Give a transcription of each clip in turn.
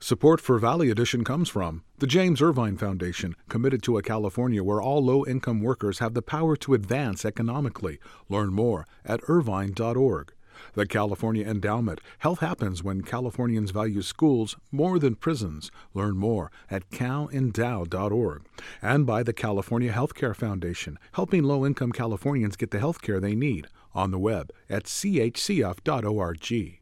Support for Valley Edition comes from the James Irvine Foundation, committed to a California where all low-income workers have the power to advance economically. Learn more at irvine.org. The California Endowment. Health happens when Californians value schools more than prisons. Learn more at calendow.org. And by the California Healthcare Foundation, helping low-income Californians get the health care they need. On the web at chcf.org.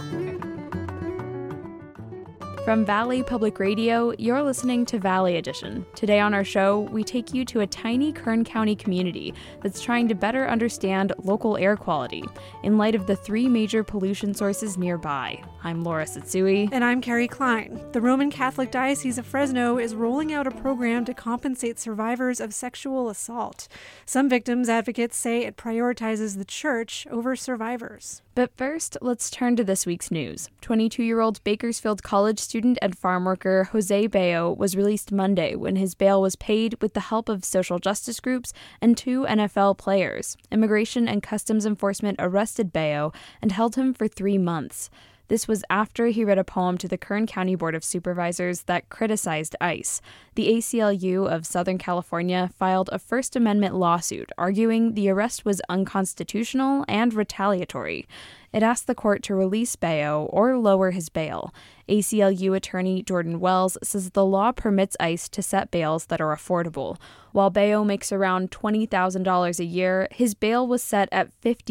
From Valley Public Radio, you're listening to Valley Edition. Today on our show, we take you to a tiny Kern County community that's trying to better understand local air quality in light of the three major pollution sources nearby. I'm Laura Satsui. And I'm Carrie Klein. The Roman Catholic Diocese of Fresno is rolling out a program to compensate survivors of sexual assault. Some victims advocates say it prioritizes the church over survivors. But first, let's turn to this week's news. 22-year-old Bakersfield College student and farm worker Jose Bello was released Monday when his bail was paid with the help of social justice groups and 2 NFL players. Immigration and Customs Enforcement arrested Bello and held him for 3 months. This was after he read a poem to the Kern County Board of Supervisors that criticized ICE. The ACLU of Southern California filed a First Amendment lawsuit arguing the arrest was unconstitutional and retaliatory. It asked the court to release Bello or lower his bail. ACLU attorney Jordan Wells says the law permits ICE to set bails that are affordable. While Bello makes around $20,000 a year, his bail was set at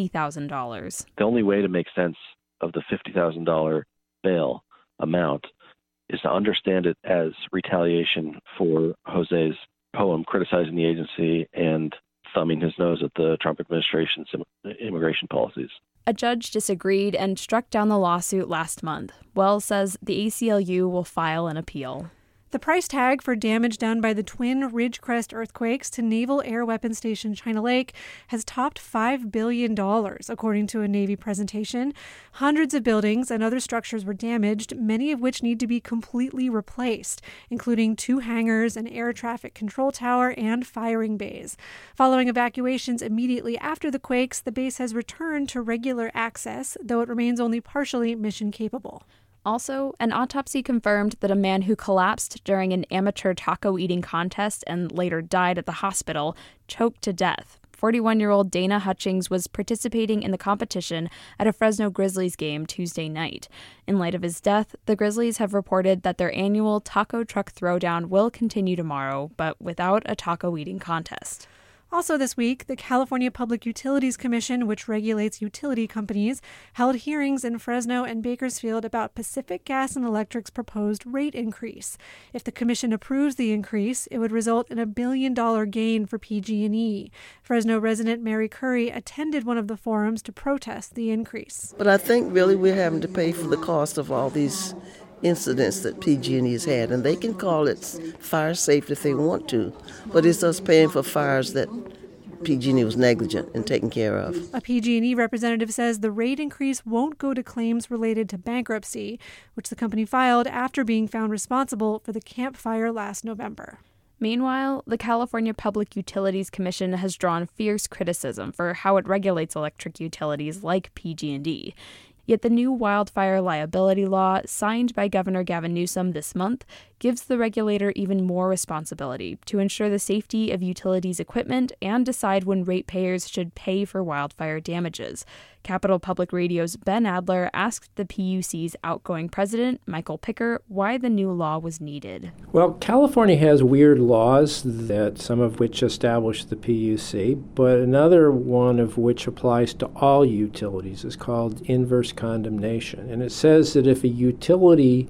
$50,000. The only way to make sense of the $50,000 bail amount is to understand it as retaliation for Jose's poem criticizing the agency and thumbing his nose at the Trump administration's immigration policies. A judge disagreed and struck down the lawsuit last month. Wells says the ACLU will file an appeal. The price tag for damage done by the twin Ridgecrest earthquakes to Naval Air Weapons Station China Lake has topped $5 billion, according to a Navy presentation. Hundreds of buildings and other structures were damaged, many of which need to be completely replaced, including 2 hangars, an air traffic control tower, and firing bays. Following evacuations immediately after the quakes, the base has returned to regular access, though it remains only partially mission capable. Also, an autopsy confirmed that a man who collapsed during an amateur taco eating contest and later died at the hospital choked to death. 41-year-old Dana Hutchings was participating in the competition at a Fresno Grizzlies game Tuesday night. In light of his death, the Grizzlies have reported that their annual taco truck throwdown will continue tomorrow, but without a taco eating contest. Also this week, the California Public Utilities Commission, which regulates utility companies, held hearings in Fresno and Bakersfield about Pacific Gas and Electric's proposed rate increase. If the commission approves the increase, it would result in $1 billion gain for PG&E. Fresno resident Mary Curry attended one of the forums to protest the increase. But I think really we're having to pay for the cost of all these incidents that PG&E has had, and they can call it fire safety if they want to, but it's us paying for fires that PG&E was negligent in taking care of. A PG&E representative says the rate increase won't go to claims related to bankruptcy, which the company filed after being found responsible for the Camp Fire last November. Meanwhile, the California Public Utilities Commission has drawn fierce criticism for how it regulates electric utilities like PG&E. Yet the new wildfire liability law, signed by Governor Gavin Newsom this month, gives the regulator even more responsibility to ensure the safety of utilities equipment and decide when ratepayers should pay for wildfire damages. Capital Public Radio's Ben Adler asked the PUC's outgoing president, Michael Picker, why the new law was needed. Well, California has weird laws, that some of which establish the PUC, but another one of which applies to all utilities is called inverse condemnation. And it says that if a utility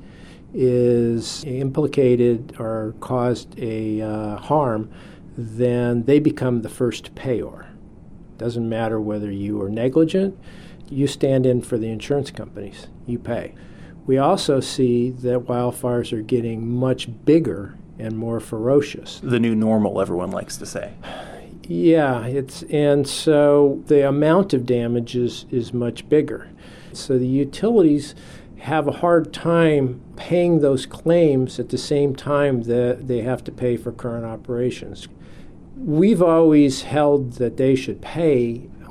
is implicated or caused a harm, then they become the first payor. Doesn't matter whether you are negligent, you stand in for the insurance companies, you pay. We also see that wildfires are getting much bigger and more ferocious. The new normal, everyone likes to say. Yeah, and so the amount of damage is much bigger. So the utilities have a hard time paying those claims at the same time that they have to pay for current operations. We've always held that they should pay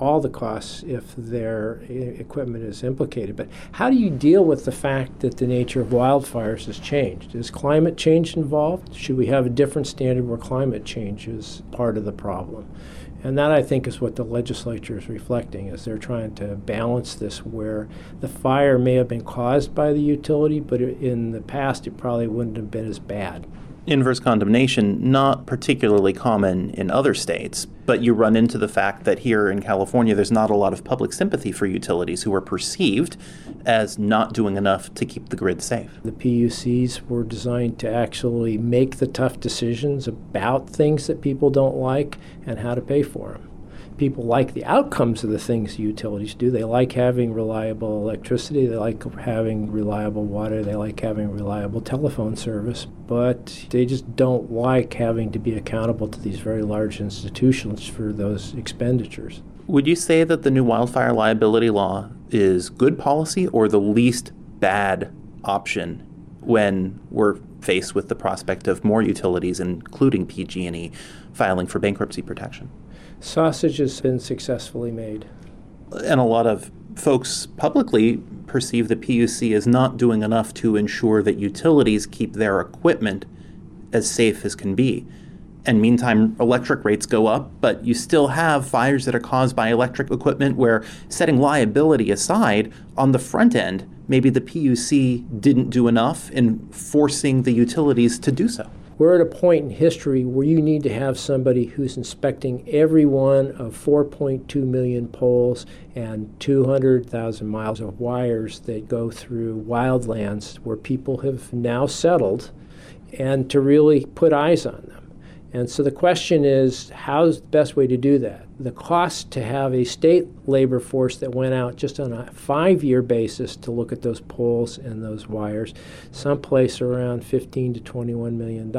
all the costs if their equipment is implicated. But how do you deal with the fact that the nature of wildfires has changed? Is climate change involved? Should we have a different standard where climate change is part of the problem? And that, I think, is what the legislature is reflecting, is they're trying to balance this where the fire may have been caused by the utility, but in the past it probably wouldn't have been as bad. Inverse condemnation, not particularly common in other states, but you run into the fact that here in California there's not a lot of public sympathy for utilities who are perceived as not doing enough to keep the grid safe. The PUCs were designed to actually make the tough decisions about things that people don't like and how to pay for them. People like the outcomes of the things utilities do. They like having reliable electricity, they like having reliable water, they like having reliable telephone service, but they just don't like having to be accountable to these very large institutions for those expenditures. Would you say that the new wildfire liability law is good policy or the least bad option when we're faced with the prospect of more utilities, including PG&E, filing for bankruptcy protection? Sausage has been successfully made. And a lot of folks publicly perceive the PUC as not doing enough to ensure that utilities keep their equipment as safe as can be. And meantime, electric rates go up, but you still have fires that are caused by electric equipment where, setting liability aside, on the front end, maybe the PUC didn't do enough in forcing the utilities to do so. We're at a point in history where you need to have somebody who's inspecting every one of 4.2 million poles and 200,000 miles of wires that go through wildlands where people have now settled, and to really put eyes on them. And so the question is, how's the best way to do that? The cost to have a state labor force that went out just on a 5-year basis to look at those poles and those wires, someplace around $15 to $21 million.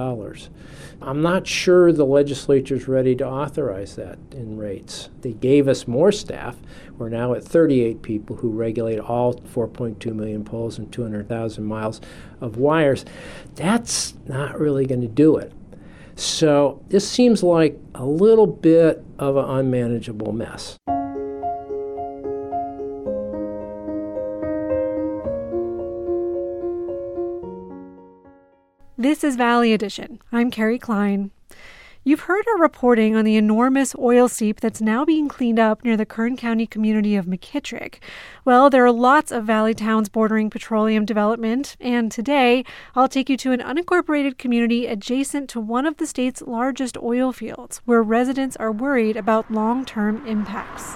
I'm not sure the legislature's ready to authorize that in rates. They gave us more staff. We're now at 38 people who regulate all 4.2 million poles and 200,000 miles of wires. That's not really going to do it. So this seems like a little bit of an unmanageable mess. This is Valley Edition. I'm Carrie Klein. You've heard our reporting on the enormous oil seep that's now being cleaned up near the Kern County community of McKittrick. Well, there are lots of valley towns bordering petroleum development, and today I'll take you to an unincorporated community adjacent to one of the state's largest oil fields, where residents are worried about long-term impacts.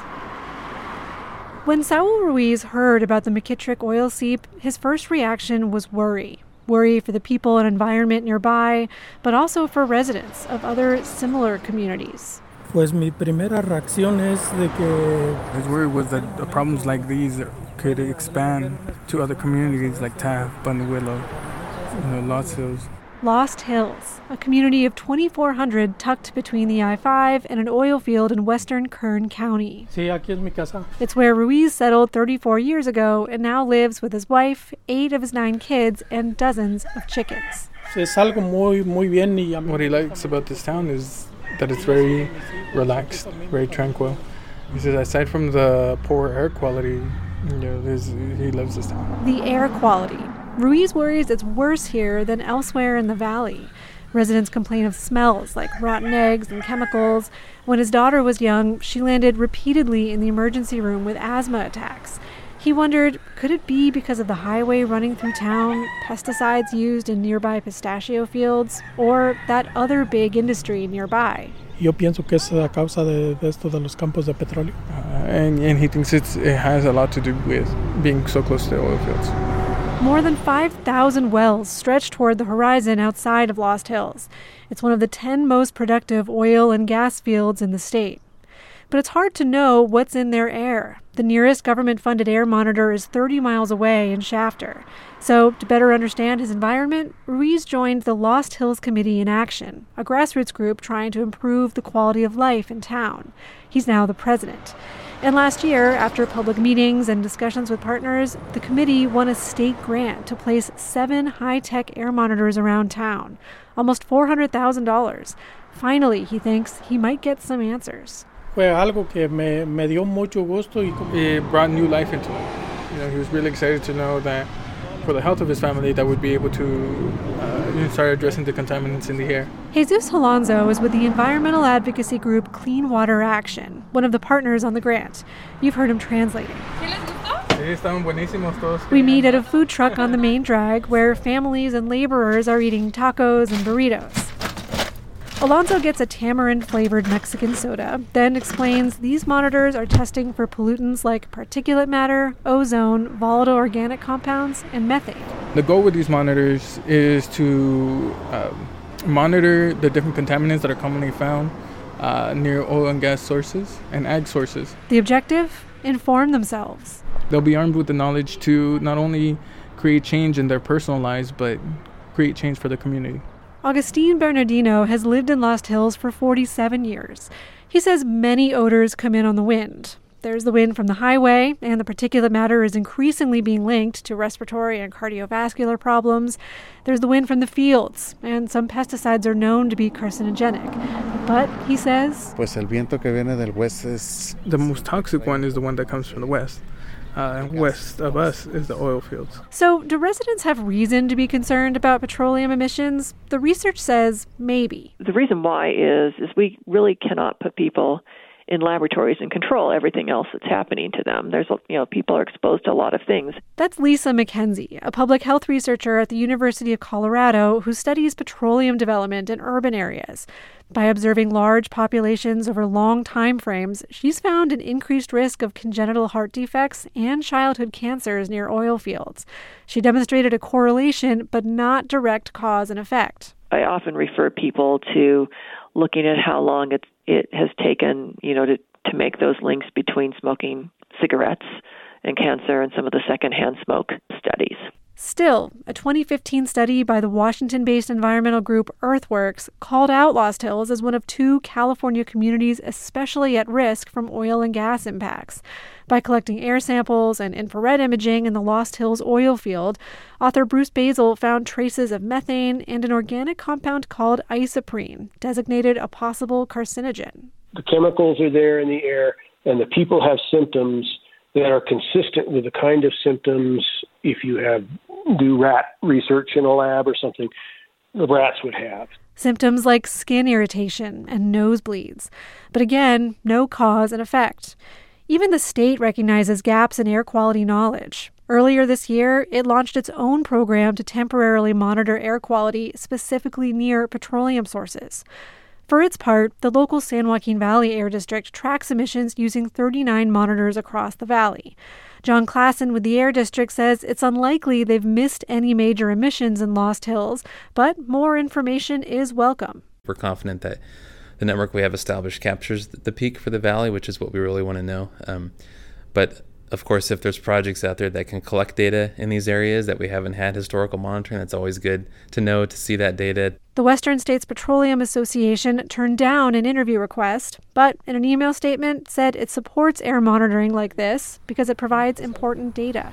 When Saul Ruiz heard about the McKittrick oil seep, his first reaction was worry. Worry for the people and environment nearby, but also for residents of other similar communities. Pues mi primera reacción es de que I was worried was that problems like these could expand to other communities like Taft, Bundy Willow, Lost Hills. Lost Hills, a community of 2,400 tucked between the I-5 and an oil field in western Kern County. Sí, aquí es mi casa. It's where Ruiz settled 34 years ago and now lives with his wife, 8 of his 9 kids, and dozens of chickens. Es algo muy bien y What he likes about this town is that it's very relaxed, very tranquil. He says aside from the poor air quality, he loves this town. The air quality. Ruiz worries it's worse here than elsewhere in the valley. Residents complain of smells like rotten eggs and chemicals. When his daughter was young, she landed repeatedly in the emergency room with asthma attacks. He wondered, could it be because of the highway running through town, pesticides used in nearby pistachio fields, or that other big industry nearby? Yo pienso que es a causa de esto de los campos de petróleo. And he thinks it has a lot to do with being so close to oil fields. More than 5,000 wells stretch toward the horizon outside of Lost Hills. It's one of the 10 most productive oil and gas fields in the state. But it's hard to know what's in their air. The nearest government-funded air monitor is 30 miles away in Shafter. So, to better understand his environment, Ruiz joined the Lost Hills Committee in Action, a grassroots group trying to improve the quality of life in town. He's now the president. And last year, after public meetings and discussions with partners, the committee won a state grant to place 7 high-tech air monitors around town, almost $400,000. Finally, he thinks he might get some answers. Fue algo que me dio mucho gusto. It brought new life into him. You know, he was really excited to know that for the health of his family that would be able to start addressing the contaminants in the air. Jesus Alonso is with the environmental advocacy group Clean Water Action, one of the partners on the grant. You've heard him translating. We meet at a food truck on the main drag where families and laborers are eating tacos and burritos. Alonso gets a tamarind-flavored Mexican soda, then explains these monitors are testing for pollutants like particulate matter, ozone, volatile organic compounds, and methane. The goal with these monitors is to monitor the different contaminants that are commonly found near oil and gas sources and ag sources. The objective? Inform themselves. They'll be armed with the knowledge to not only create change in their personal lives, but create change for the community. Augustine Bernardino has lived in Lost Hills for 47 years. He says many odors come in on the wind. There's the wind from the highway, and the particulate matter is increasingly being linked to respiratory and cardiovascular problems. There's the wind from the fields, and some pesticides are known to be carcinogenic. But, he says, pues el viento que viene del west es... The most toxic one is the one that comes from the west. And west of us is the oil fields. So, do residents have reason to be concerned about petroleum emissions? The research says maybe. The reason why is we really cannot put people in laboratories and control everything else that's happening to them. There's, people are exposed to a lot of things. That's Lisa McKenzie, a public health researcher at the University of Colorado who studies petroleum development in urban areas. By observing large populations over long time frames, she's found an increased risk of congenital heart defects and childhood cancers near oil fields. She demonstrated a correlation, but not direct cause and effect. I often refer people to looking at how long it has taken, to make those links between smoking cigarettes and cancer and some of the secondhand smoke studies. Still, a 2015 study by the Washington-based environmental group Earthworks called out Lost Hills as one of 2 California communities especially at risk from oil and gas impacts. By collecting air samples and infrared imaging in the Lost Hills oil field, author Bruce Basil found traces of methane and an organic compound called isoprene, designated a possible carcinogen. The chemicals are there in the air, and the people have symptoms that are consistent with the kind of symptoms if you do rat research in a lab or something, the rats would have. Symptoms like skin irritation and nosebleeds. But again, no cause and effect. Even the state recognizes gaps in air quality knowledge. Earlier this year, it launched its own program to temporarily monitor air quality specifically near petroleum sources. For its part, the local San Joaquin Valley Air District tracks emissions using 39 monitors across the valley. John Klassen with the Air District says it's unlikely they've missed any major emissions in Lost Hills, but more information is welcome. We're confident that the network we have established captures the peak for the valley, which is what we really want to know. But of course, if there's projects out there that can collect data in these areas that we haven't had historical monitoring, that's always good to know, to see that data. The Western States Petroleum Association turned down an interview request, but in an email statement said it supports air monitoring like this because it provides important data.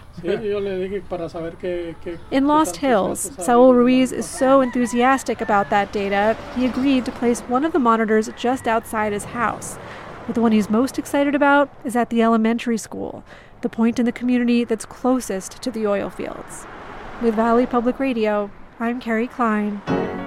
In Lost Hills, Saul Ruiz is so enthusiastic about that data, he agreed to place one of the monitors just outside his house. But the one he's most excited about is at the elementary school, the point in the community that's closest to the oil fields. With Valley Public Radio, I'm Carrie Klein.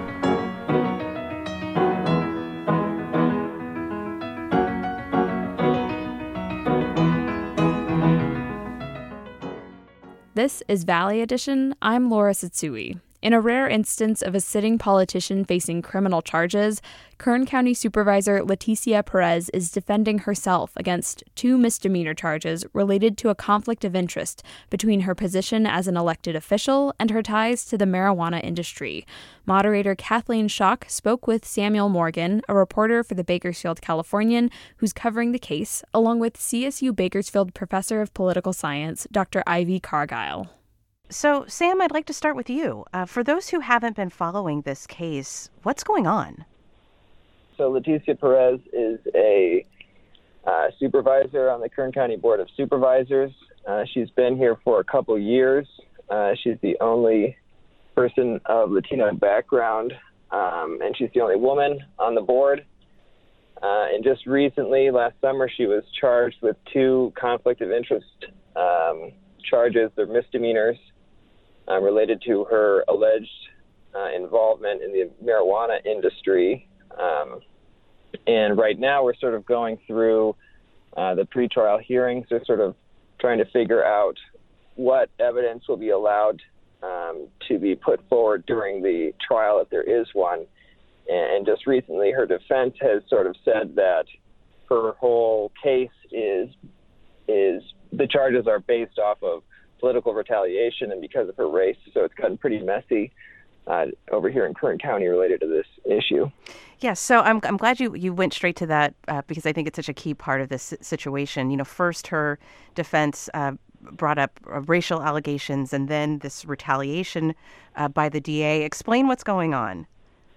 This is Valley Edition. I'm Laura Satsui. In a rare instance of a sitting politician facing criminal charges, Kern County Supervisor Leticia Perez is defending herself against 2 misdemeanor charges related to a conflict of interest between her position as an elected official and her ties to the marijuana industry. Moderator Kathleen Schock spoke with Samuel Morgan, a reporter for the Bakersfield Californian, who's covering the case, along with CSU Bakersfield Professor of Political Science, Dr. Ivy Cargile. So, Sam, I'd like to start with you. For those who haven't been following this case, what's going on? So Leticia Perez is a supervisor on the Kern County Board of Supervisors. She's been here for a couple years. She's the only person of Latino background, and she's the only woman on the board. And just recently, last summer, she was charged with 2 conflict of interest charges. They're misdemeanors related to her alleged involvement in the marijuana industry. And right now we're sort of going through the pretrial hearings. They're sort of trying to figure out what evidence will be allowed to be put forward during the trial, if there is one. And just recently, her defense has sort of said that her whole case is the charges are based off of political retaliation and because of her race. So it's gotten pretty messy over here in Kern County related to this issue. Yes, so I'm glad you went straight to that because I think it's such a key part of this situation. You know, first her defense brought up racial allegations and then this retaliation by the DA. Explain what's going on.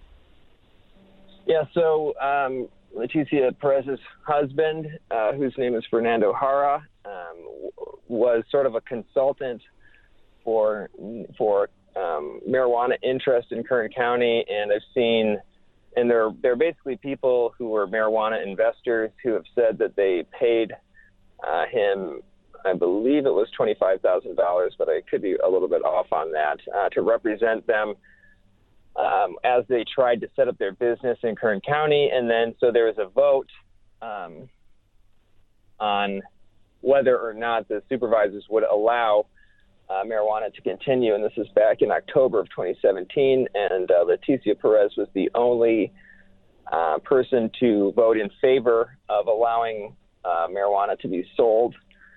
Yeah, so Leticia Perez's husband, whose name is Fernando Jara, was sort of a consultant for marijuana interest in Kern County, and I've seen, and they're basically people who were marijuana investors who have said that they paid him, I believe it was $25,000, but I could be a little bit off on that, to represent them as they tried to set up their business in Kern County. And then so there was a vote on whether or not the supervisors would allow marijuana to continue. And this is back in October of 2017. And Leticia Perez was the only person to vote in favor of allowing marijuana to be sold.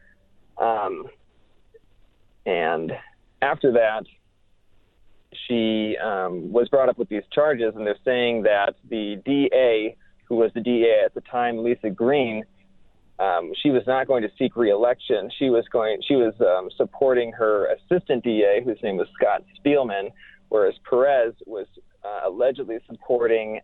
And after that, she was brought up with these charges, and they're saying that the DA, who was the DA at the time, Lisa Green, she was not going to seek re-election. She was supporting her assistant DA, whose name was Scott Spielman, whereas Perez was allegedly supporting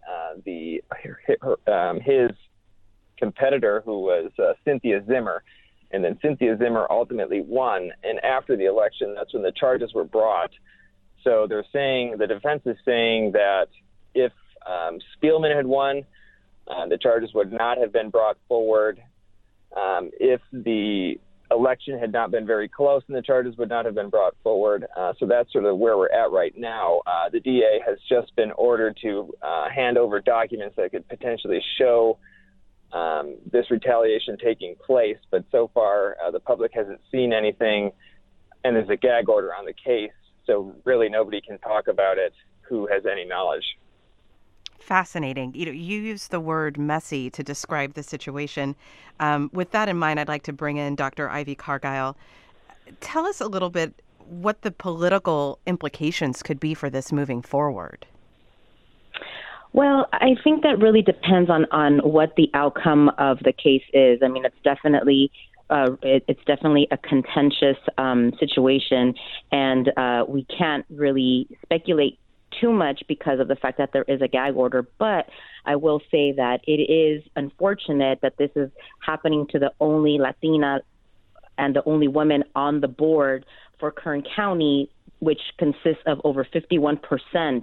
his competitor, who was Cynthia Zimmer. And then Cynthia Zimmer ultimately won. And after the election, that's when the charges were brought. So they're saying, the defense is saying that if Spielman had won, the charges would not have been brought forward. If the election had not been very close, then the charges would not have been brought forward. So that's sort of where we're at right now. The DA has just been ordered to hand over documents that could potentially show this retaliation taking place. But so far, the public hasn't seen anything, and there's a gag order on the case. So really nobody can talk about it who has any knowledge. Fascinating. You use the word messy to describe the situation. With that in mind, I'd like to bring in Dr. Ivy Cargile. Tell us a little bit what the political implications could be for this moving forward. Well, I think that really depends on what the outcome of the case is. I mean, it's definitely a contentious situation, and we can't really speculate too much because of the fact that there is a gag order. But I will say that it is unfortunate that this is happening to the only Latina and the only woman on the board for Kern County, which consists of over 51%.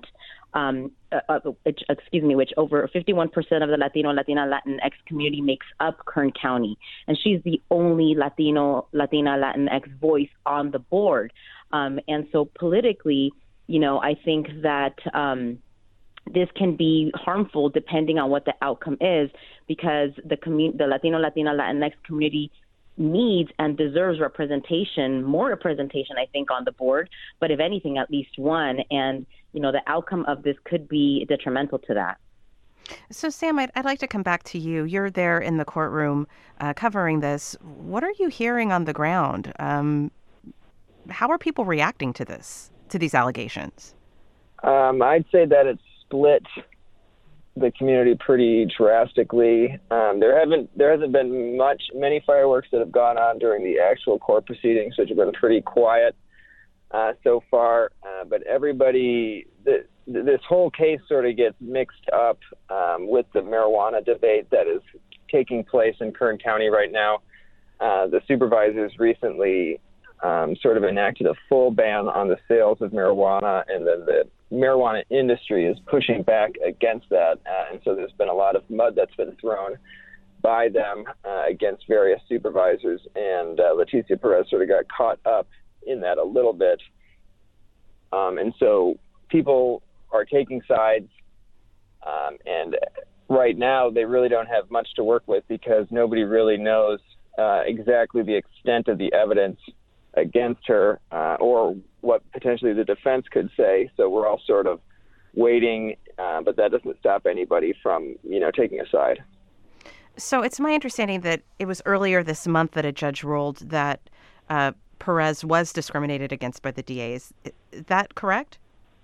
Which over 51% of the Latino, Latina, Latinx community makes up Kern County. And she's the only Latina, Latinx voice on the board. And so politically, I think that this can be harmful depending on what the outcome is, because the Latino, Latina, Latinx community needs and deserves more representation, I think, on the board, but if anything, at least one. And, the outcome of this could be detrimental to that. So, Sam, I'd like to come back to you. You're there in the courtroom covering this. What are you hearing on the ground? How are people reacting to these allegations? I'd say that it's split the community pretty drastically. There hasn't been many fireworks that have gone on during the actual court proceedings, which have been pretty quiet so far. But everybody, this whole case sort of gets mixed up with the marijuana debate that is taking place in Kern County right now. The supervisors recently sort of enacted a full ban on the sales of marijuana, and then the marijuana industry is pushing back against that. And so there's been a lot of mud that's been thrown by them against various supervisors. And Leticia Perez sort of got caught up in that a little bit. And so people are taking sides. And right now they really don't have much to work with because nobody really knows exactly the extent of the evidence against her or what potentially the defense could say. So we're all sort of waiting, but that doesn't stop anybody from, taking a side. So it's my understanding that it was earlier this month that a judge ruled that Perez was discriminated against by the DA. Is that correct?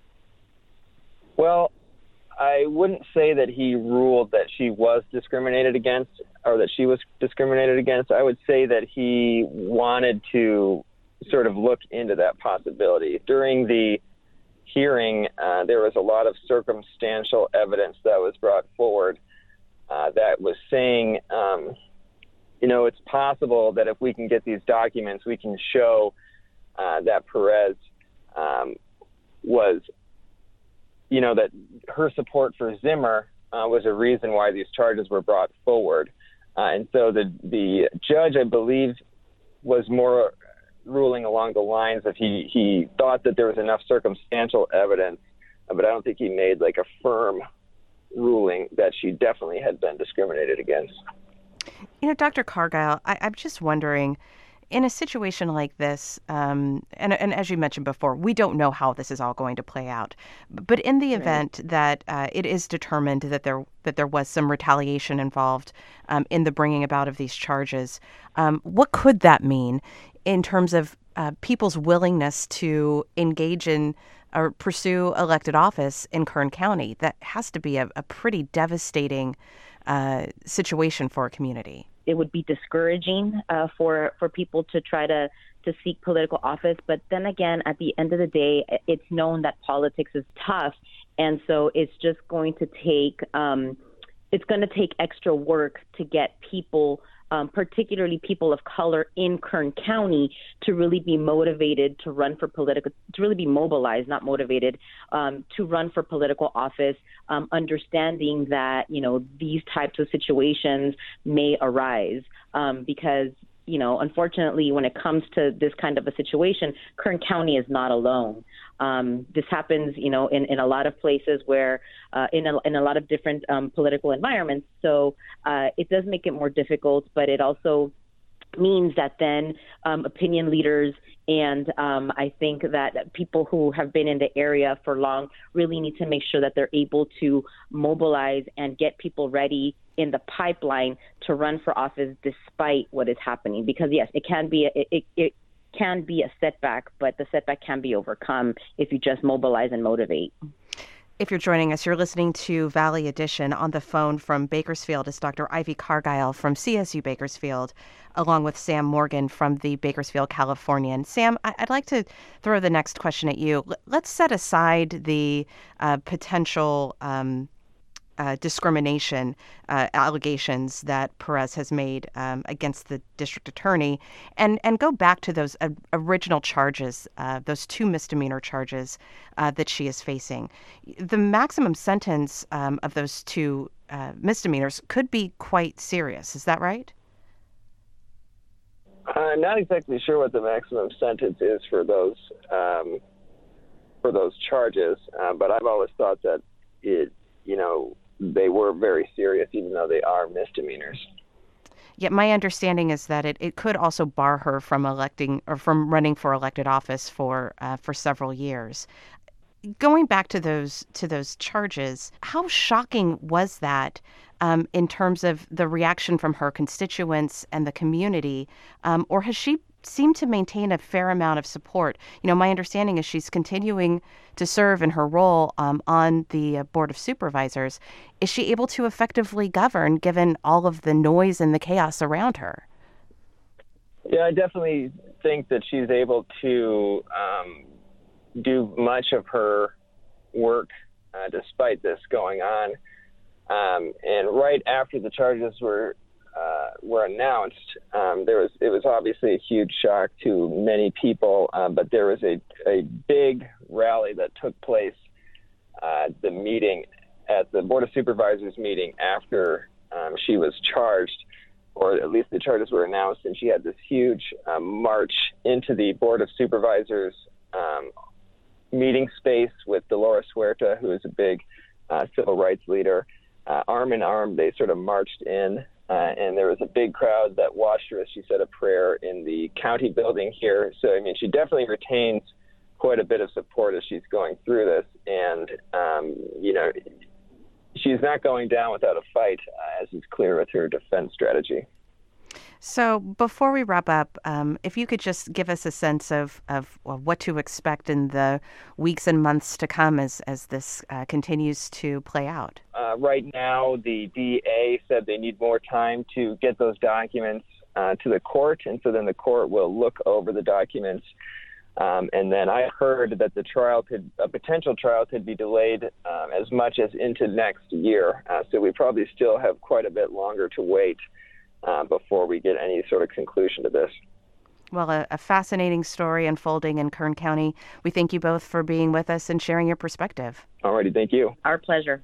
Well, I wouldn't say that he ruled that she was discriminated against or that she was discriminated against. I would say that he wanted to sort of look into that possibility. During the hearing, there was a lot of circumstantial evidence that was brought forward that was saying, it's possible that if we can get these documents, we can show that Perez was, that her support for Zimmer was a reason why these charges were brought forward. And so the judge, I believe, was more ruling along the lines of he thought that there was enough circumstantial evidence, but I don't think he made like a firm ruling that she definitely had been discriminated against. Dr. Cargile, I'm just wondering, in a situation like this, and as you mentioned before, we don't know how this is all going to play out. But in the event that it is determined that there was some retaliation involved in the bringing about of these charges, what could that mean in terms of people's willingness to engage in or pursue elected office in Kern County? That has to be a pretty devastating situation for a community. It would be discouraging for people to try to seek political office. But then again, at the end of the day, it's known that politics is tough. And so it's just going to take extra work to get people, particularly people of color in Kern County, to really be motivated to run for to really be mobilized, not motivated, to run for political office, understanding that, these types of situations may arise because, unfortunately, when it comes to this kind of a situation, Kern County is not alone. This happens, in a lot of places where, in a lot of different political environments. So it does make it more difficult, but it also means that then opinion leaders and I think that people who have been in the area for long really need to make sure that they're able to mobilize and get people ready in the pipeline to run for office despite what is happening. Because yes, it can be a setback, but the setback can be overcome if you just mobilize and motivate. If you're joining us, you're listening to Valley Edition. On the phone from Bakersfield is Dr. Ivy Cargile from CSU Bakersfield, along with Sam Morgan from the Bakersfield Californian. Sam, I'd like to throw the next question at you. Let's set aside the potential discrimination allegations that Perez has made against the district attorney and go back to those original charges, those two misdemeanor charges that she is facing. The maximum sentence of those two misdemeanors could be quite serious. Is that right? I'm not exactly sure what the maximum sentence is for those charges, but I've always thought that they were very serious, even though they are misdemeanors. Yet my understanding is that it could also bar her from electing or from running for elected office for several years. Going back to those charges, how shocking was that in terms of the reaction from her constituents and the community, or has she seemed to maintain a fair amount of support? My understanding is she's continuing to serve in her role on the Board of Supervisors. Is she able to effectively govern given all of the noise and the chaos around her? Yeah, I definitely think that she's able to do much of her work despite this going on. And right after the charges were announced, it was obviously a huge shock to many people, but there was a big rally that took place the meeting at the Board of Supervisors meeting after she was charged, or at least the charges were announced, and she had this huge march into the Board of Supervisors meeting space with Dolores Huerta, who is a big civil rights leader. Arm in arm, they sort of marched in, and there was a big crowd that watched her as she said a prayer in the county building here. So, I mean, she definitely retains quite a bit of support as she's going through this, and, she's not going down without a fight, as is clear with her defense strategy. So before we wrap up, if you could just give us a sense of what to expect in the weeks and months to come as this continues to play out. Right now, the DA said they need more time to get those documents to the court, and so then the court will look over the documents. And then I heard that a potential trial could be delayed as much as into next year. So we probably still have quite a bit longer to wait before we get any sort of conclusion to this. Well, a fascinating story unfolding in Kern County. We thank you both for being with us and sharing your perspective. All righty, thank you. Our pleasure.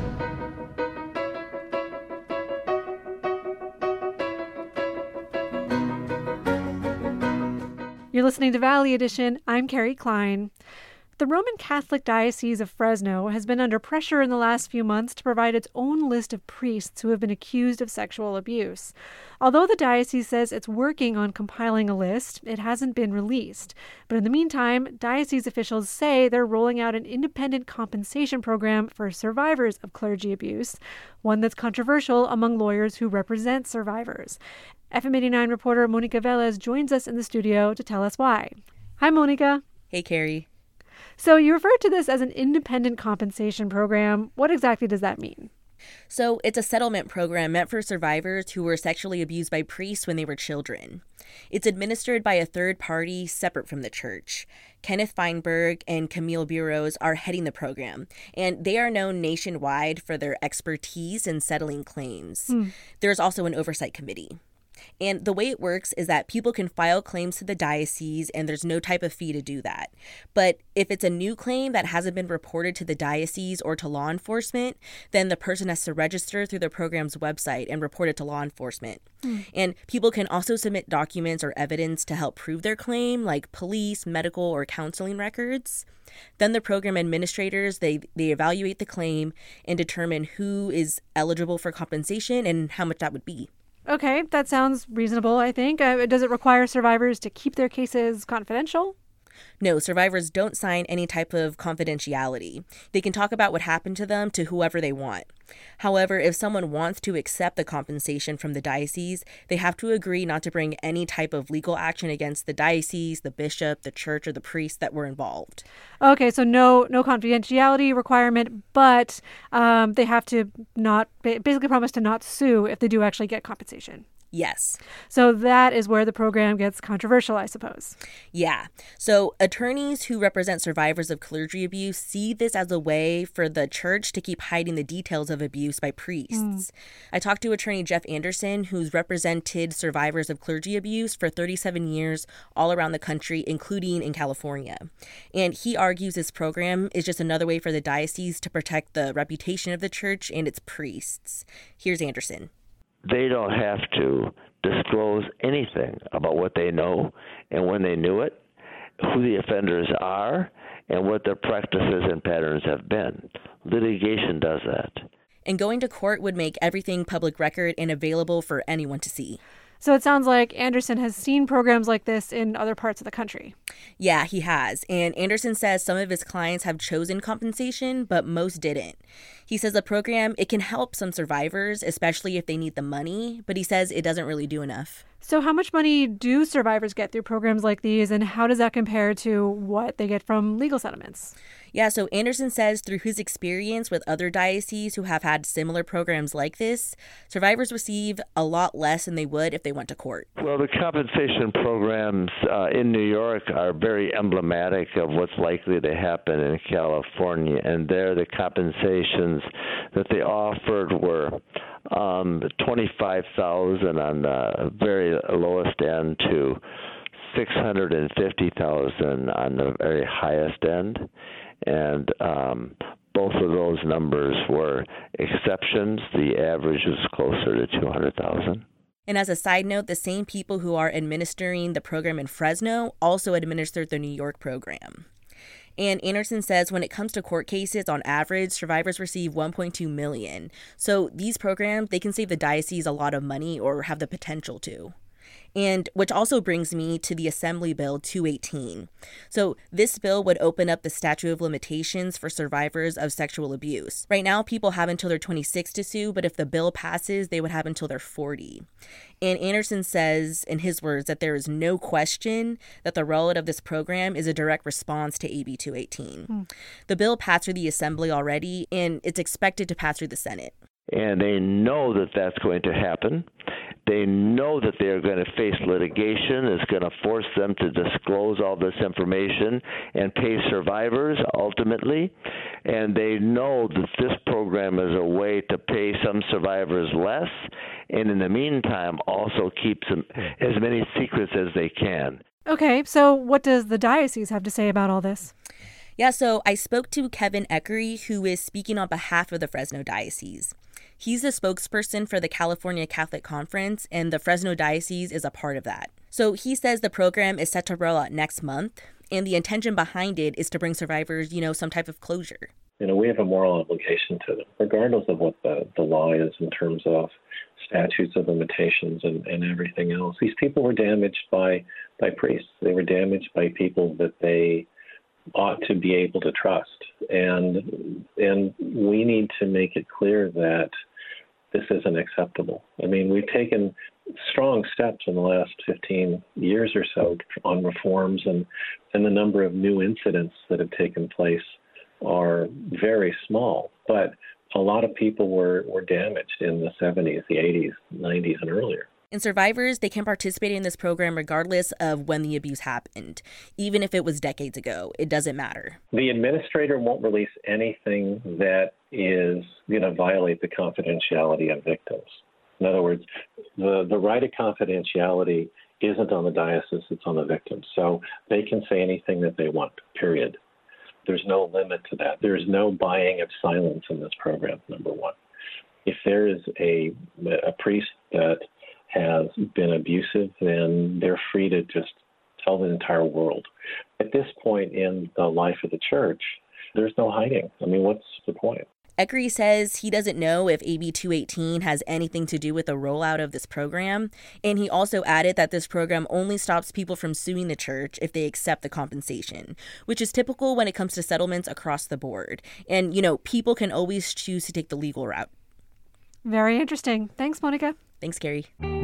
You're listening to Valley Edition. I'm Carrie Klein. The Roman Catholic Diocese of Fresno has been under pressure in the last few months to provide its own list of priests who have been accused of sexual abuse. Although the diocese says it's working on compiling a list, it hasn't been released. But in the meantime, diocese officials say they're rolling out an independent compensation program for survivors of clergy abuse, one that's controversial among lawyers who represent survivors. FM 89 reporter Monica Velez joins us in the studio to tell us why. Hi, Monica. Hey, Carrie. So you referred to this as an independent compensation program. What exactly does that mean? So it's a settlement program meant for survivors who were sexually abused by priests when they were children. It's administered by a third party separate from the church. Kenneth Feinberg and Camille Burrows are heading the program, and they are known nationwide for their expertise in settling claims. There's also an oversight committee. And the way it works is that people can file claims to the diocese, and there's no type of fee to do that. But if it's a new claim that hasn't been reported to the diocese or to law enforcement, then the person has to register through the program's website and report it to law enforcement. And people can also submit documents or evidence to help prove their claim, like police, medical, or counseling records. Then the program administrators, they evaluate the claim and determine who is eligible for compensation and how much that would be. Okay, that sounds reasonable, I think. Does it require survivors to keep their cases confidential? No, survivors don't sign any type of confidentiality. They can talk about what happened to them to whoever they want. However, if someone wants to accept the compensation from the diocese, they have to agree not to bring any type of legal action against the diocese, the bishop, the church, or the priest that were involved. Okay, so no confidentiality requirement, but they have to basically promise to not sue if they do actually get compensation. Yes. So that is where the program gets controversial, I suppose. Yeah. So attorneys who represent survivors of clergy abuse see this as a way for the church to keep hiding the details of abuse by priests. I talked to attorney Jeff Anderson, who's represented survivors of clergy abuse for 37 years all around the country, including in California. And he argues this program is just another way for the diocese to protect the reputation of the church and its priests. Here's Anderson. They don't have to disclose anything about what they know and when they knew it, who the offenders are, and what their practices and patterns have been. Litigation does that. And going to court would make everything public record and available for anyone to see. So it sounds like Anderson has seen programs like this in other parts of the country. Yeah, he has. And Anderson says some of his clients have chosen compensation, but most didn't. He says the program, it can help some survivors, especially if they need the money, but he says it doesn't really do enough. So how much money do survivors get through programs like these, and how does that compare to what they get from legal settlements? Yeah, so Anderson says through his experience with other dioceses who have had similar programs like this, survivors receive a lot less than they would if they went to court. Well, the compensation programs in New York are very emblematic of what's likely to happen in California, and there the compensations that they offered were $25,000 on the very lowest end to $650,000 on the very highest end. And both of those numbers were exceptions. The average was closer to 200,000. And as a side note, the same people who are administering the program in Fresno also administered the New York program. And Anderson says when it comes to court cases, on average, survivors receive $1.2 million. So these programs, they can save the diocese a lot of money or have the potential to. And which also brings me to the Assembly Bill 218. So this bill would open up the statute of limitations for survivors of sexual abuse. Right now, people have until they're 26 to sue, but if the bill passes, they would have until they're 40. And Anderson says, in his words, that there is no question that the rollout of this program is a direct response to AB 218. The bill passed through the Assembly already, and it's expected to pass through the Senate. And they know that that's going to happen. They know that they're going to face litigation. It's going to force them to disclose all this information and pay survivors ultimately. And they know that this program is a way to pay some survivors less, and in the meantime also keep as many secrets as they can. Okay, so what does the diocese have to say about all this? Yeah, so I spoke to Kevin Eckery, who is speaking on behalf of the Fresno Diocese. He's the spokesperson for the California Catholic Conference, and the Fresno Diocese is a part of that. So he says the program is set to roll out next month, and the intention behind it is to bring survivors, some type of closure. We have a moral obligation to them, regardless of what the law is in terms of statutes of limitations and everything else. These people were damaged by priests. They were damaged by people that they ought to be able to trust. And we need to make it clear that this isn't acceptable. We've taken strong steps in the last 15 years or so on reforms, and the number of new incidents that have taken place are very small. But a lot of people were damaged in the 70s, the 80s, 90s, and earlier. And survivors, they can participate in this program regardless of when the abuse happened. Even if it was decades ago, it doesn't matter. The administrator won't release anything that is going to violate the confidentiality of victims. In other words, the right of confidentiality isn't on the diocese, it's on the victims. So they can say anything that they want, period. There's no limit to that. There's no buying of silence in this program, number one. If there is a priest that has been abusive, then they're free to just tell the entire world. At this point in the life of the church, there's no hiding. What's the point? Eckery says he doesn't know if AB 218 has anything to do with the rollout of this program. And he also added that this program only stops people from suing the church if they accept the compensation, which is typical when it comes to settlements across the board. And, people can always choose to take the legal route. Very interesting. Thanks, Monica. Thanks, Carrie.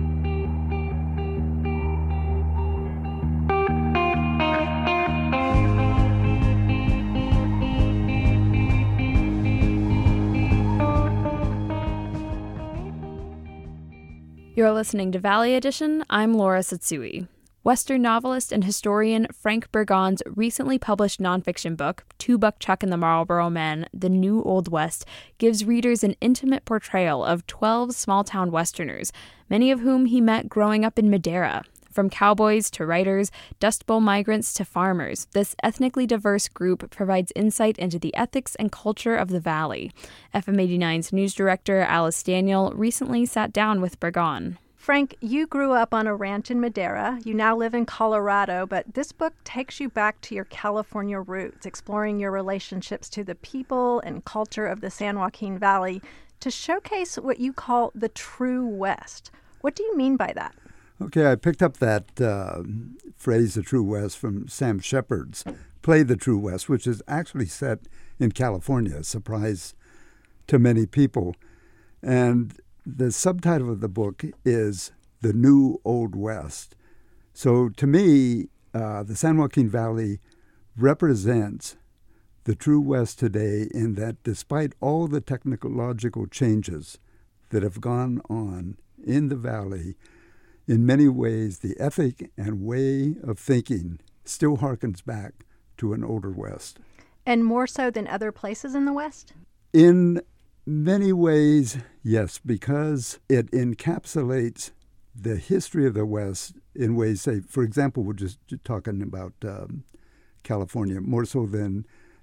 You're listening to Valley Edition. I'm Laura Satsui. Western novelist and historian Frank Burgon's recently published nonfiction book, Two Buck Chuck and the Marlboro Men, The New Old West, gives readers an intimate portrayal of 12 small-town Westerners, many of whom he met growing up in Madera. From cowboys to writers, Dust Bowl migrants to farmers, this ethnically diverse group provides insight into the ethics and culture of the Valley. FM 89's news director Alice Daniel recently sat down with Burgon. Frank, you grew up on a ranch in Madera. You now live in Colorado, but this book takes you back to your California roots, exploring your relationships to the people and culture of the San Joaquin Valley to showcase what you call the true West. What do you mean by that? Okay, I picked up that phrase, the true West, from Sam Shepard's play, The True West, which is actually set in California, a surprise to many people. And the subtitle of the book is The New Old West. So to me, the San Joaquin Valley represents the true West today in that despite all the technological changes that have gone on in the valley, in many ways the ethic and way of thinking still harkens back to an older West. And more so than other places in the West? In many ways, yes, because it encapsulates the history of the West in ways, say, for example, we're just talking about California, more so than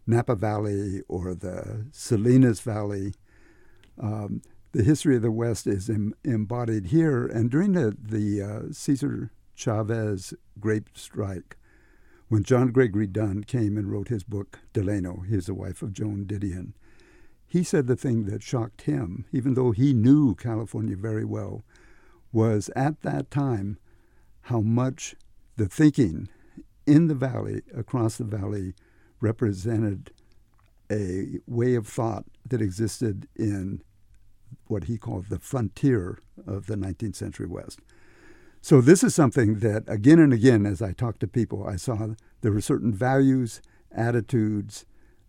Napa Valley or the Salinas Valley. The history of the West is embodied here. And during the Cesar Chavez grape strike, when John Gregory Dunn came and wrote his book, Delano, he's the wife of Joan Didion, he said the thing that shocked him, even though he knew California very well, was at that time how much the thinking in the valley, across the valley, represented a way of thought that existed in what he called the frontier of the 19th century West. So this is something that, again and again, as I talked to people, I saw there were certain values, attitudes,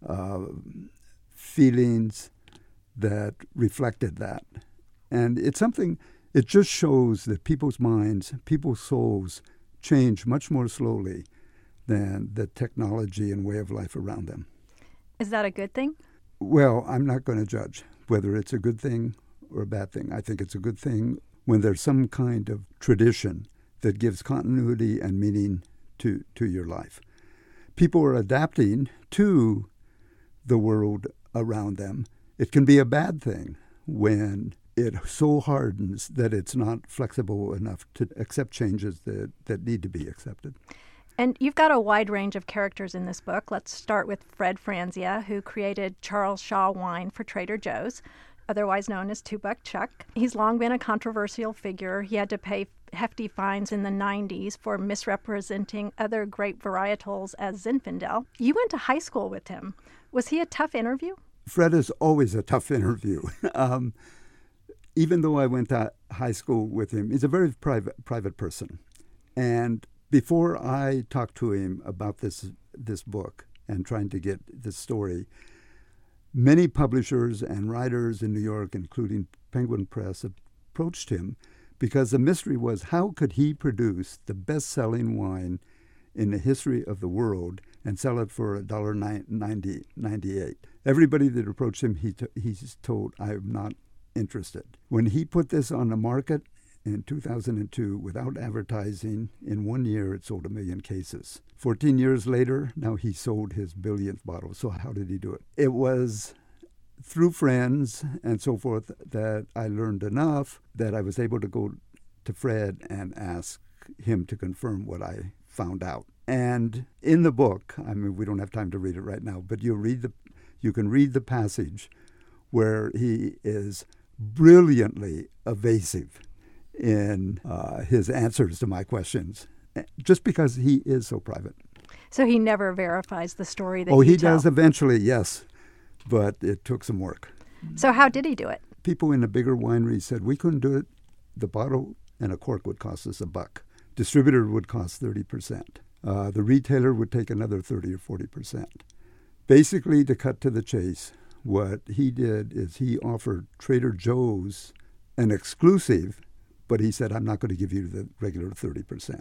feelings that reflected that. And it's something, it just shows that people's minds, people's souls change much more slowly than the technology and way of life around them. Is that a good thing? Well, I'm not going to judge whether it's a good thing or a bad thing. I think it's a good thing when there's some kind of tradition that gives continuity and meaning to your life. People are adapting to the world around them. It can be a bad thing when it so hardens that it's not flexible enough to accept changes that need to be accepted. And you've got a wide range of characters in this book. Let's start with Fred Franzia, who created Charles Shaw wine for Trader Joe's, otherwise known as Two-Buck Chuck. He's long been a controversial figure. He had to pay hefty fines in the 90s for misrepresenting other grape varietals as Zinfandel. You went to high school with him. Was he a tough interview? Fred is always a tough interview. Even though I went to high school with him, he's a very private person. And before I talked to him about this book and trying to get this story, many publishers and writers in New York, including Penguin Press, approached him because the mystery was how could he produce the best-selling wine in the history of the world and sell it for $1.98. Everybody that approached him, he's told, I'm not interested. When he put this on the market in 2002, without advertising, in 1 year it sold 1 million cases. 14 years later, now he sold his billionth bottle. So how did he do it? It was through friends and so forth that I learned enough that I was able to go to Fred and ask him to confirm what I found out. And in the book, I mean, we don't have time to read it right now, but you can read the passage where he is brilliantly evasive in his answers to my questions, just because he is so private. So he never verifies the story that you tell? Oh, he does eventually, yes, but it took some work. So how did he do it? People in the bigger wineries said, we couldn't do it. The bottle and a cork would cost us $1. Distributor would cost 30%. The retailer would take another 30 or 40%. Basically, to cut to the chase, what he did is he offered Trader Joe's an exclusive, but he said, I'm not going to give you the regular 30%.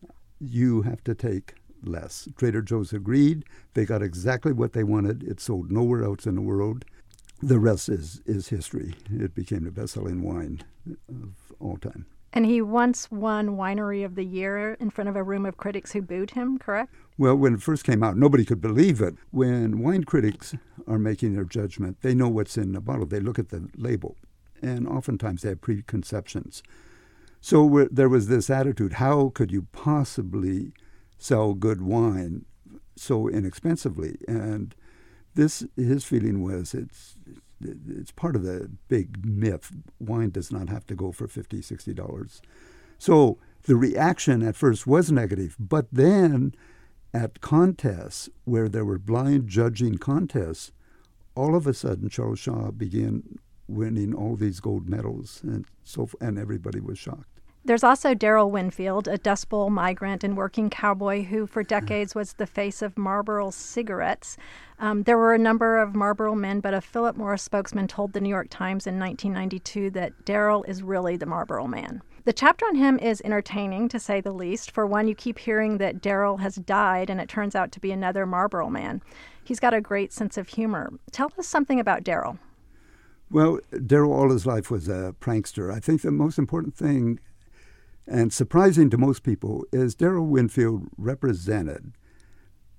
You have to take less. Trader Joe's agreed. They got exactly what they wanted. It sold nowhere else in the world. The rest is history. It became the best-selling wine of all time. And he once won Winery of the Year in front of a room of critics who booed him, correct? Well, when it first came out, nobody could believe it. When wine critics are making their judgment, they know what's in the bottle. They look at the label, and oftentimes they have preconceptions. So there was this attitude, how could you possibly sell good wine so inexpensively? And his feeling was it's part of the big myth. Wine does not have to go for $50, $60. So the reaction at first was negative, but then at contests where there were blind judging contests, all of a sudden Charles Shaw began winning all these gold medals, and everybody was shocked. There's also Darrell Winfield, a Dust Bowl migrant and working cowboy who for decades was the face of Marlboro cigarettes. There were a number of Marlboro men, but a Philip Morris spokesman told the New York Times in 1992 that Darrell is really the Marlboro man. The chapter on him is entertaining, to say the least. For one, you keep hearing that Darrell has died, and it turns out to be another Marlboro man. He's got a great sense of humor. Tell us something about Darrell. Well, Darrell all his life was a prankster. I think the most important thing, and surprising to most people, is Darrell Winfield represented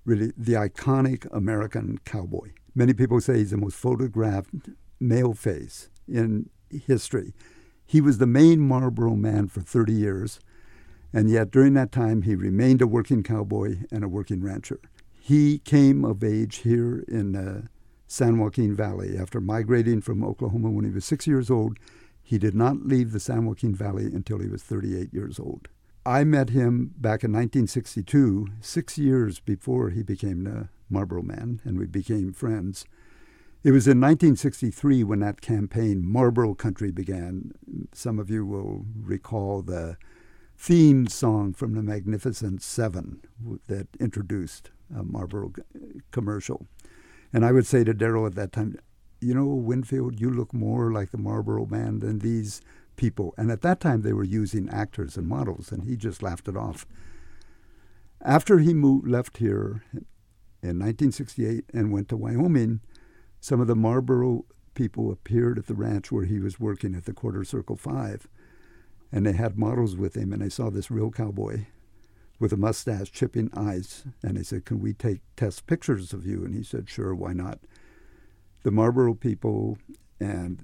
really the iconic American cowboy. Many people say he's the most photographed male face in history. He was the main Marlboro man for 30 years, and yet during that time he remained a working cowboy and a working rancher. He came of age here in the San Joaquin Valley after migrating from Oklahoma when he was 6 years old. He did not leave the San Joaquin Valley until he was 38 years old. I met him back in 1962, 6 years before he became the Marlboro Man, and we became friends. It was in 1963 when that campaign, Marlboro Country, began. Some of you will recall the theme song from the Magnificent Seven that introduced a Marlboro commercial. And I would say to Darrell at that time, you know, Winfield, you look more like the Marlboro Man than these people. And at that time, they were using actors and models, and he just laughed it off. After he left here in 1968 and went to Wyoming, some of the Marlboro people appeared at the ranch where he was working at the Quarter Circle 5, and they had models with him, and they saw this real cowboy with a mustache chipping ice, and they said, can we take test pictures of you? And he said, sure, why not? The Marlboro people and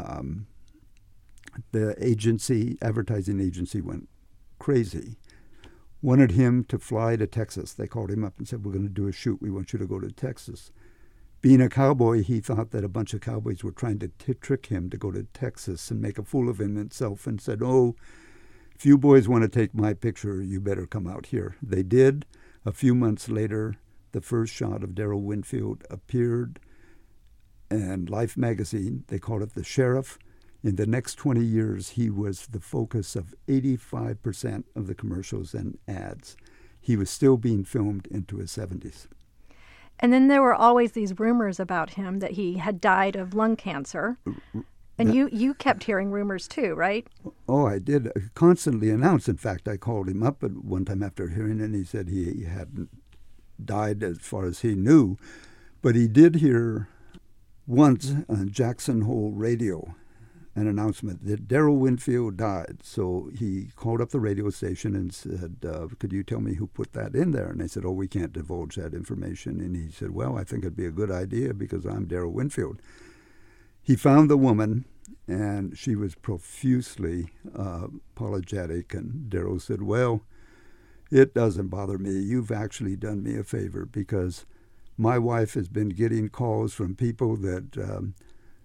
the agency, advertising agency, went crazy. Wanted him to fly to Texas. They called him up and said, we're going to do a shoot. We want you to go to Texas. Being a cowboy, he thought that a bunch of cowboys were trying to trick him to go to Texas and make a fool of himself, and said, oh, if you boys want to take my picture, you better come out here. They did. A few months later, the first shot of Darrell Winfield appeared in Life magazine. They called it The Sheriff. In the next 20 years, he was the focus of 85% of the commercials and ads. He was still being filmed into his 70s. And then there were always these rumors about him that he had died of lung cancer. And you kept hearing rumors too, right? Oh, I did. Constantly announced. In fact, I called him up at one time after hearing it, and he said he hadn't died as far as he knew. But he did hear once on Jackson Hole radio an announcement that Darrell Winfield died. So he called up the radio station and said, could you tell me who put that in there? And they said, oh, we can't divulge that information. And he said, well, I think it'd be a good idea because I'm Darrell Winfield. He found the woman, and she was profusely apologetic. And Darrell said, well, it doesn't bother me. You've actually done me a favor because my wife has been getting calls from people that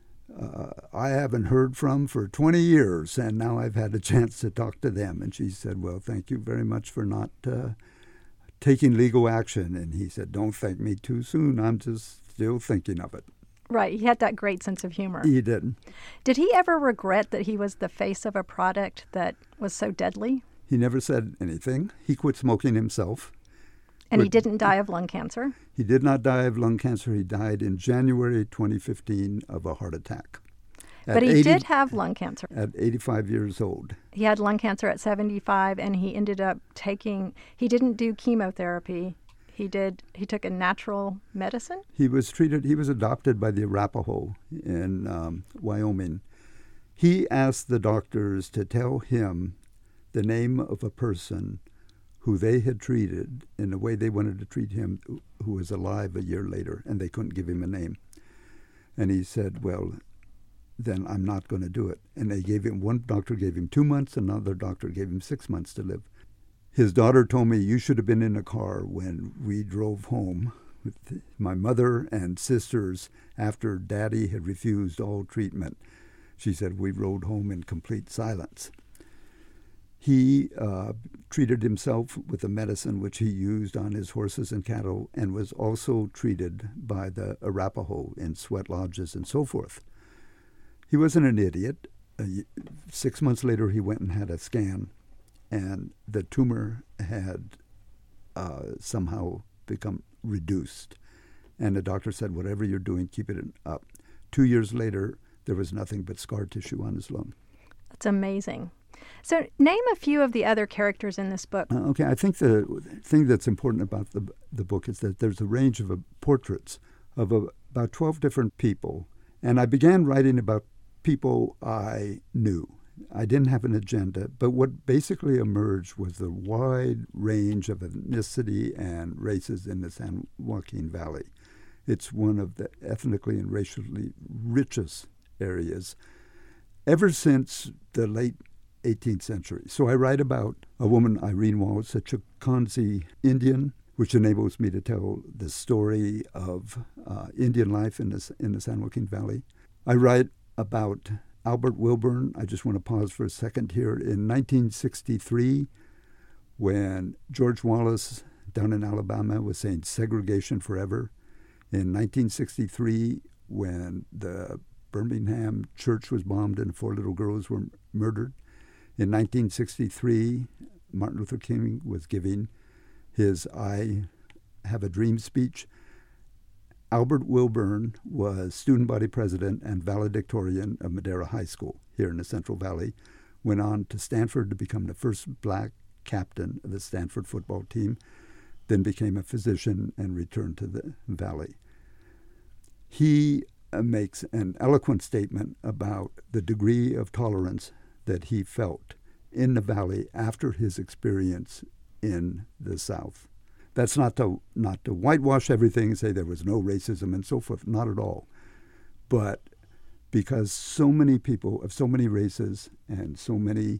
I haven't heard from for 20 years, and now I've had a chance to talk to them. And she said, well, thank you very much for not taking legal action. And he said, don't thank me too soon. I'm just still thinking of it. Right. He had that great sense of humor. He did. Did he ever regret that he was the face of a product that was so deadly? He never said anything. He quit smoking himself. And he didn't die of lung cancer? He did not die of lung cancer. He died in January 2015 of a heart attack. But he did have lung cancer. At 85 years old. He had lung cancer at 75, and he ended up he didn't do chemotherapy. He took a natural medicine? He was adopted by the Arapaho in Wyoming. He asked the doctors to tell him the name of a person who they had treated in the way they wanted to treat him, who was alive a year later, and they couldn't give him a name. And he said, well, then I'm not going to do it. And one doctor gave him 2 months, another doctor gave him 6 months to live. His daughter told me, you should have been in the car when we drove home with my mother and sisters after Daddy had refused all treatment. She said, we rode home in complete silence. He treated himself with a medicine which he used on his horses and cattle, and was also treated by the Arapaho in sweat lodges and so forth. He wasn't an idiot. 6 months later, he went and had a scan, and the tumor had somehow become reduced. And the doctor said, whatever you're doing, keep it up. 2 years later, there was nothing but scar tissue on his lung. That's amazing. So name a few of the other characters in this book. Okay, I think the thing that's important about the book is that there's a range of portraits of about 12 different people. And I began writing about people I knew. I didn't have an agenda, but what basically emerged was the wide range of ethnicity and races in the San Joaquin Valley. It's one of the ethnically and racially richest areas ever since the late 18th century. So I write about a woman, Irene Wallace, a Chukchansi Indian, which enables me to tell the story of Indian life in the San Joaquin Valley. I write about Albert Wilburn. I just want to pause for a second here. In 1963, when George Wallace down in Alabama was saying segregation forever, in 1963, when the Birmingham church was bombed and 4 little girls were murdered, in 1963, Martin Luther King was giving his I Have a Dream speech. Albert Wilburn was student body president and valedictorian of Madera High School here in the Central Valley, went on to Stanford to become the first black captain of the Stanford football team, then became a physician and returned to the Valley. He makes an eloquent statement about the degree of tolerance that he felt in the Valley after his experience in the South. That's not to whitewash everything and say there was no racism and so forth, not at all. But because so many people of so many races and so many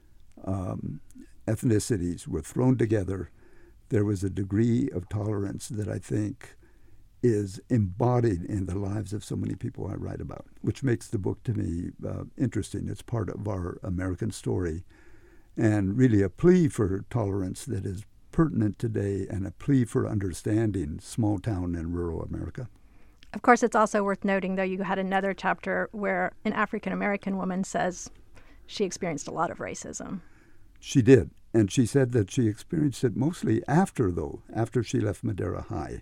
ethnicities were thrown together, there was a degree of tolerance that I think is embodied in the lives of so many people I write about, which makes the book to me interesting. It's part of our American story and really a plea for tolerance that is pertinent today and a plea for understanding small town and rural America. Of course, it's also worth noting, though, you had another chapter where an African-American woman says she experienced a lot of racism. She did, and she said that she experienced it mostly after she left Madera High.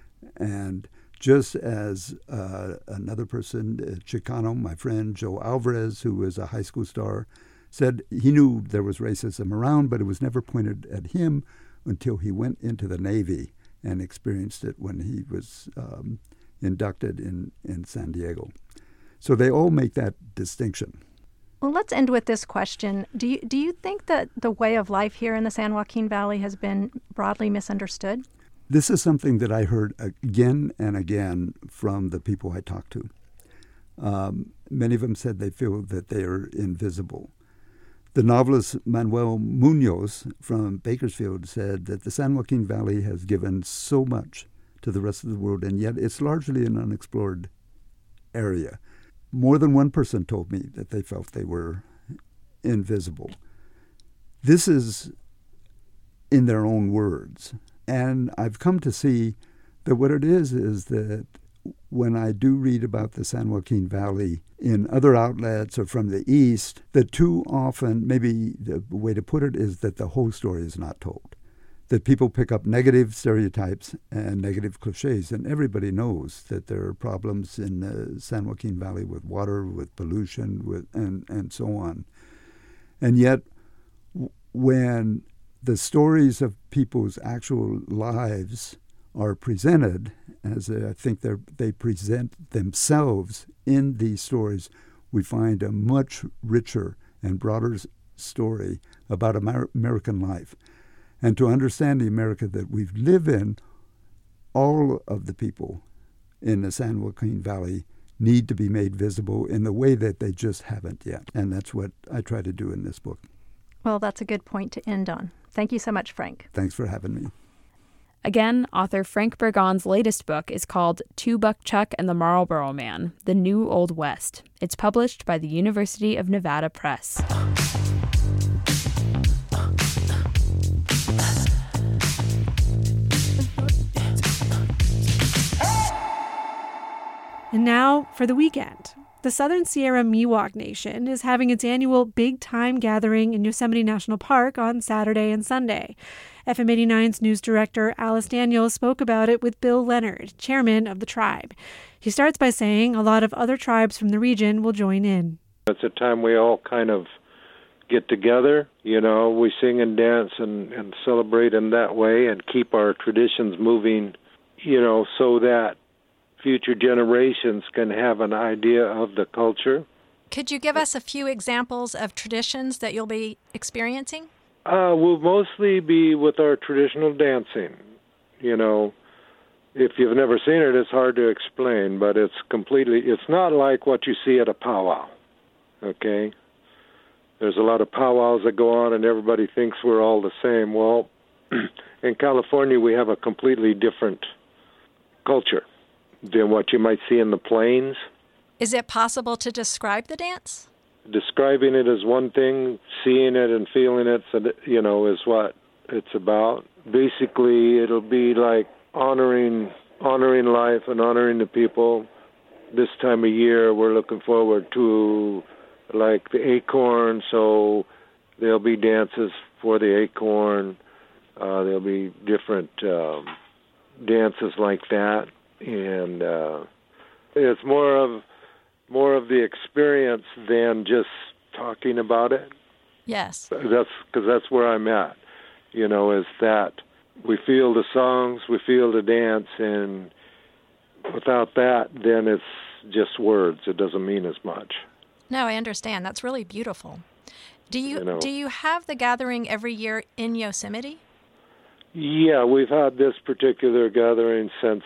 And just as another person, Chicano, my friend Joe Alvarez, who was a high school star, said he knew there was racism around, but it was never pointed at him until he went into the Navy and experienced it when he was inducted in San Diego. So they all make that distinction. Well, let's end with this question. Do you think that the way of life here in the San Joaquin Valley has been broadly misunderstood? This is something that I heard again and again from the people I talked to. Many of them said they feel that they are invisible. The novelist Manuel Munoz from Bakersfield said that the San Joaquin Valley has given so much to the rest of the world, and yet it's largely an unexplored area. More than one person told me that they felt they were invisible. This is in their own words. And I've come to see that what it is that when I do read about the San Joaquin Valley in other outlets or from the East, that too often, maybe the way to put it is that the whole story is not told. That people pick up negative stereotypes and negative cliches, and everybody knows that there are problems in the San Joaquin Valley with water, with pollution, and so on. And yet, when the stories of people's actual lives are presented, as I think they present themselves in these stories, we find a much richer and broader story about American life. And to understand the America that we live in, all of the people in the San Joaquin Valley need to be made visible in the way that they just haven't yet. And that's what I try to do in this book. Well, that's a good point to end on. Thank you so much, Frank. Thanks for having me. Again, author Frank Burgon's latest book is called Two Buck Chuck and the Marlboro Man, The New Old West. It's published by the University of Nevada Press. And now for the weekend. The Southern Sierra Miwok Nation is having its annual Big Time Gathering in Yosemite National Park on Saturday and Sunday. FM 89's news director Alice Daniels spoke about it with Bill Leonard, chairman of the tribe. He starts by saying a lot of other tribes from the region will join in. It's a time we all kind of get together, we sing and dance and celebrate in that way and keep our traditions moving, so that future generations can have an idea of the culture. Could you give us a few examples of traditions that you'll be experiencing? We'll mostly be with our traditional dancing. You know, if you've never seen it, it's hard to explain, but it's not like what you see at a powwow, okay? There's a lot of powwows that go on and everybody thinks we're all the same. Well, in California, we have a completely different culture than what you might see in the plains. Is it possible to describe the dance? Describing it is one thing, seeing it and feeling it, is what it's about. Basically, it'll be like honoring life and honoring the people. This time of year, we're looking forward to like the acorn, so there'll be dances for the acorn. There'll be different dances like that, and it's more of the experience than just talking about it. Yes. That's where I'm at, is that we feel the songs, we feel the dance, and without that, then it's just words. It doesn't mean as much. No, I understand. That's really beautiful. Do you have the gathering every year in Yosemite? Yeah, we've had this particular gathering since,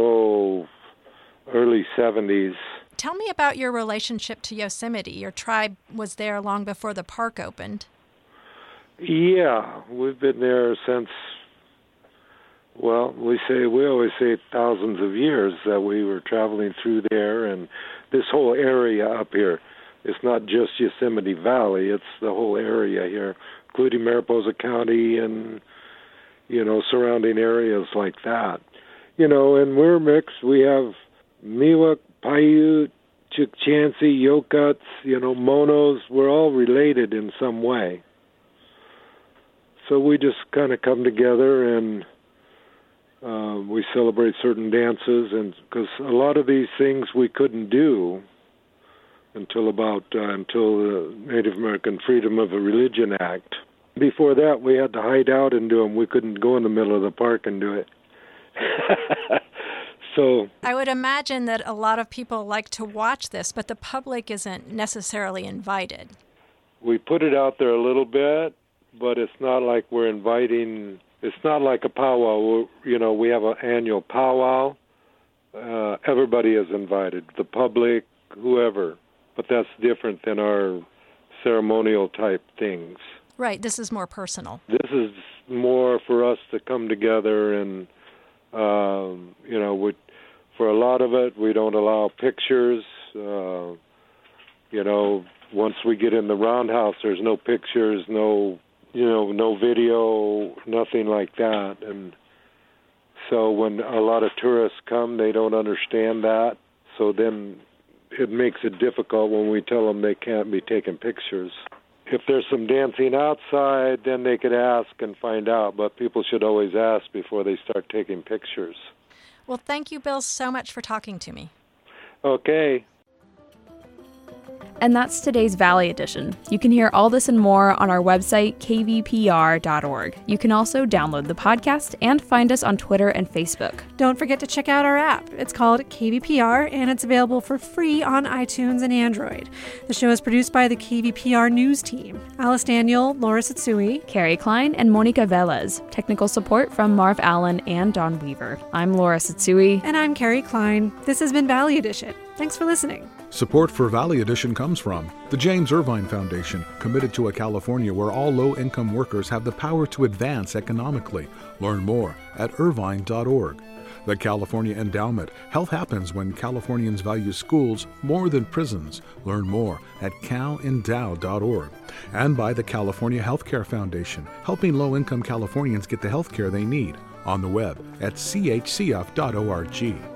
early 70s. Tell me about your relationship to Yosemite. Your tribe was there long before the park opened. Yeah, we've been there since, we always say thousands of years that we were traveling through there, and this whole area up here. It's not just Yosemite Valley, it's the whole area here, including Mariposa County and, surrounding areas like that. And we're mixed. We have Miwok, Paiute, Chukchansi, Yokuts, Monos. We're all related in some way. So we just kind of come together and we celebrate certain dances, and because a lot of these things we couldn't do until the Native American Freedom of Religion Act. Before that, we had to hide out and do them. We couldn't go in the middle of the park and do it. So I would imagine that a lot of people like to watch this, but the public isn't necessarily invited. We put it out there a little bit, but it's not like we're inviting. It's not like a powwow. We have an annual powwow. Everybody is invited, the public, whoever. But that's different than our ceremonial type things. Right, this is more personal. This is more for us to come together and, for a lot of it, we don't allow pictures. Once we get in the roundhouse, there's no pictures, no video, nothing like that. And so when a lot of tourists come, they don't understand that. So then it makes it difficult when we tell them they can't be taking pictures. If there's some dancing outside, then they could ask and find out, but people should always ask before they start taking pictures. Well, thank you, Bill, so much for talking to me. Okay. And that's today's Valley Edition. You can hear all this and more on our website, kvpr.org. You can also download the podcast and find us on Twitter and Facebook. Don't forget to check out our app. It's called KVPR, and it's available for free on iTunes and Android. The show is produced by the KVPR News Team. Alice Daniel, Laura Satsui, Carrie Klein, and Monica Velez. Technical support from Marv Allen and Don Weaver. I'm Laura Satsui. And I'm Carrie Klein. This has been Valley Edition. Thanks for listening. Support for Valley Edition comes from the James Irvine Foundation, committed to a California where all low-income workers have the power to advance economically. Learn more at irvine.org. The California Endowment. Health happens when Californians value schools more than prisons. Learn more at calendow.org. And by the California Healthcare Foundation, helping low-income Californians get the health care they need. On the web at chcf.org.